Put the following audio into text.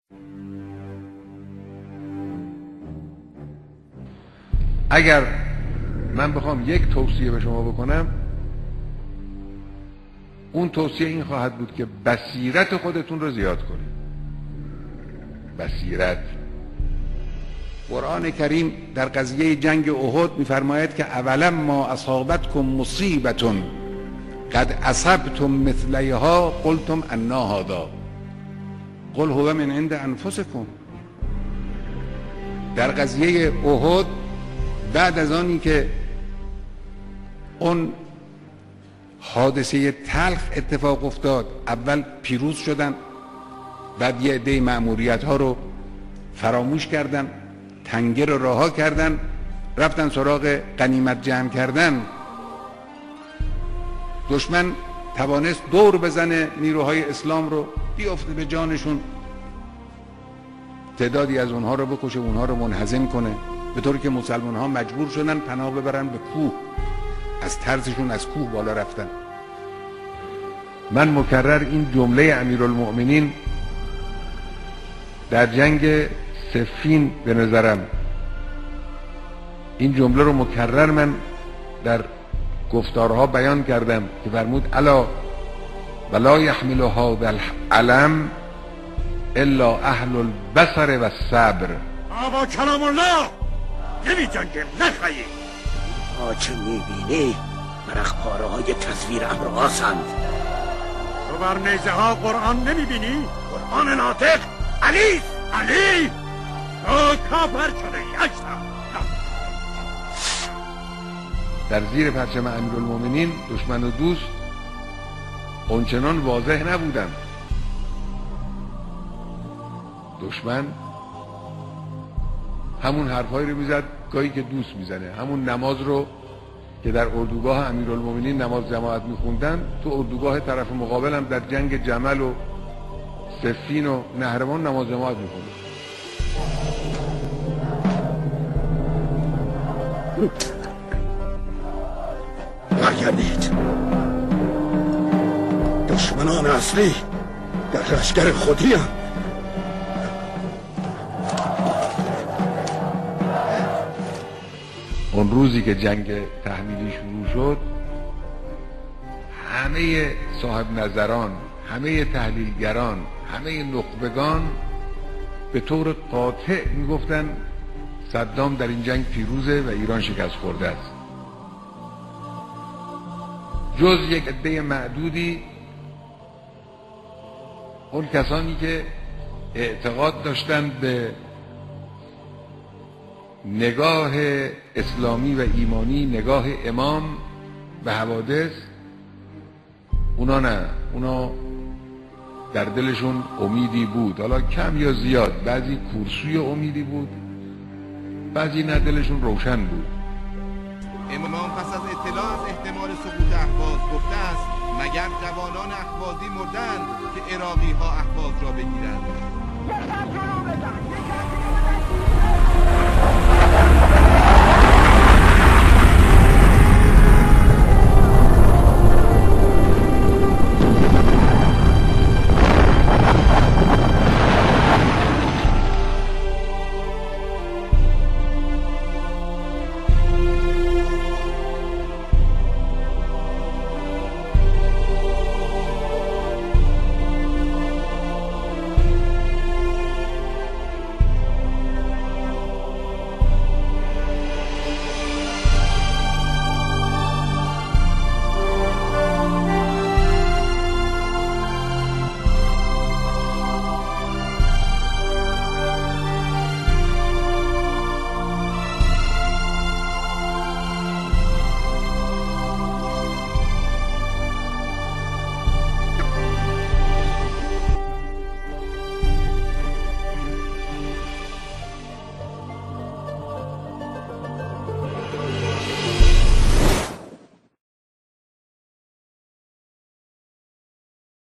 اگر من بخوام یک توصیه به شما بکنم، اون توصیه این خواهد بود که بصیرت خودتون رو زیاد کنید. بصیرت. قرآن کریم در قضیه جنگ احد می‌فرماید که اولا ما اصابتکم مصیبة قد اصبتم مثلیها قلتم انا هذا قل هو من عند انفسکم. در قضیه احد بعد از آنی که اون حادثه تلخ اتفاق افتاد، اول پیروز شدن، بعد یه عده مأموریت ها رو فراموش کردن، تنگه رو رها کردن، رفتن سراغ غنیمت جمع کردن. دشمن توانست دور بزنه نیروهای اسلام رو، بیافته به جانشون، تعدادی از اونها رو بکشه، اونها رو منهزم کنه، به طوری که مسلمان ها مجبور شدن پناه ببرن به کوه. از ترسشون از کوه بالا رفتن. من مکرر این جمله امیرالمؤمنین در جنگ صفین به نظرم، این جمله رو مکرر من در گفتارها بیان کردم که فرمود الا ولا یحمل هذا العلم الا اهل البصر و الصبر. با کلام الله نمی جنگیم، نخواهی ها چه میبینی مرخپاره های تصویر امرآسند. تو بر نیزه ها قرآن نمیبینی؟ قرآن ناطق علی تو کافر شده اشتا. در زیر پرچم امیرالمؤمنین دشمن و دوست اونچنان واضح نبودن. دشمن همون حرفایی رو میزد گاهی که دوست میزنه، همون نماز رو که در اردوگاه امیرالمؤمنین نماز جماعت میخوندن، تو اردوگاه طرف مقابل هم در جنگ جمل و صفین و نهروان نماز جماعت میخوندن. برگردید، دشمنان اصلی در لشکر خودی هم. اون روزی که جنگ تحمیلی شروع شد، همه صاحب نظران، همه تحلیلگران، همه نخبگان به طور قاطع میگفتن صدام در این جنگ پیروزه و ایران شکست خورده است. جز یک عده معدودی، اون کسانی که اعتقاد داشتند به نگاه اسلامی و ایمانی، نگاه امام به حوادث، اونا نه، اونا در دلشون امیدی بود، حالا کم یا زیاد، بعضی کورسوی امیدی بود، بعضی نه، دلشون روشن بود. امام پس از اطلاع از احتمال سقوط اهواز گفته است مگر جوانان اهوازی مردند که عراقی ها اهواز را